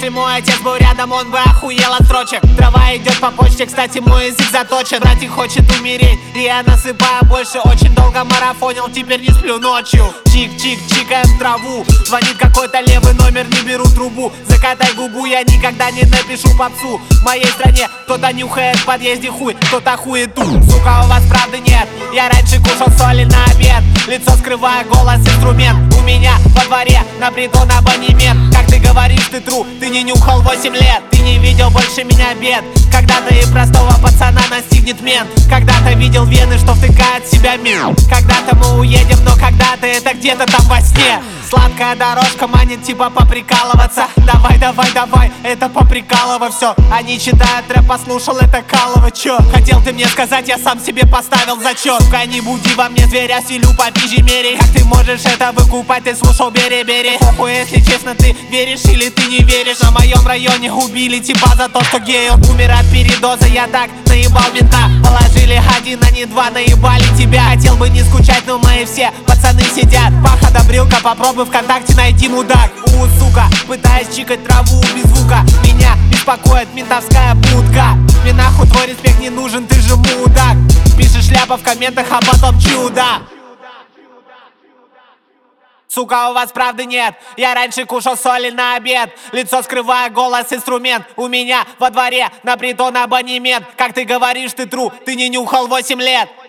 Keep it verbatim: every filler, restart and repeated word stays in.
мой отец был рядом, он бы охуел от строчек. Трава идет по почте, кстати, мой язык заточен. Братик хочет умереть, и я насыпаю больше. Очень долго марафонил, теперь не сплю ночью. Чик-чик, чикаем траву. Звонит какой-то левый номер, не беру трубу. Закатай губу, я никогда не напишу попсу. В моей стране кто-то нюхает в подъезде хуй, кто-то хуету. Сука, у вас правды нет, я раньше кушал соли на обед. Лицо скрывая, голос инструмент. У меня во дворе на притон абонемент. Как ты говоришь, ты тру, ты не нюхал восемь лет. Ты не видел больше меня бед. Когда-то и простого пацана настигнет мент. Когда-то видел вены, что втыкает в себя мир. Когда-то мы уедем, но когда-то это где-то там во сне. Сладкая дорожка манит типа поприкалываться. Давай, давай, давай, это поприкалово все. Они читают рэп, послушал, это калово, чё? Хотел ты мне сказать, я сам себе поставил зачет. Сука, не буди во мне зверя, силю по пизже мере. Как ты можешь это выкупать, ты слушал бери-бери. Похуй, если честно, ты веришь или ты не веришь. На моем районе убили типа за то, что гей. Он умер от передоза, я так наебал мента. Положили один, а не два, наебали тебя. Хотел бы не скучать, но мои все пацаны сидят. Паха, добрилка, попробуй ВКонтакте найти мудак. У, сука, пытаясь чикать траву без звука. Меня беспокоит ментовская будка. Мне нахуй твой респект не нужен, ты же мудак. Пишешь шляпа в комментах, а потом чудо. Сука, у вас правды нет, я раньше кушал соли на обед. Лицо скрывая, голос инструмент. У меня во дворе на притон абонемент. Как ты говоришь, ты тру, ты не нюхал восемь лет.